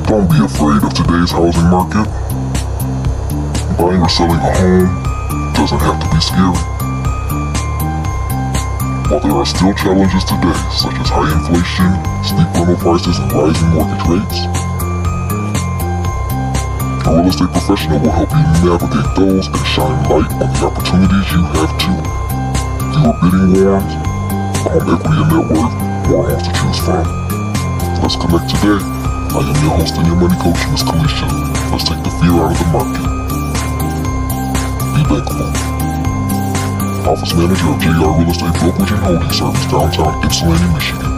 Don't be afraid of today's housing market. Buying or selling a home doesn't have to be scary. While there are still challenges today, such as high inflation, steep rental prices, and rising mortgage rates, a real estate professional will help you navigate those and shine light on the opportunities you have too. Fewer bidding wars, home equity and net worth, more homes to choose from. Let's connect today. I am your host and your money coach, Ms. Kalisha. Let's take the fear out of the market. Be bankable. Office manager of JR Real Estate Brokerage and Holding Service, downtown Ypsilanti, Michigan.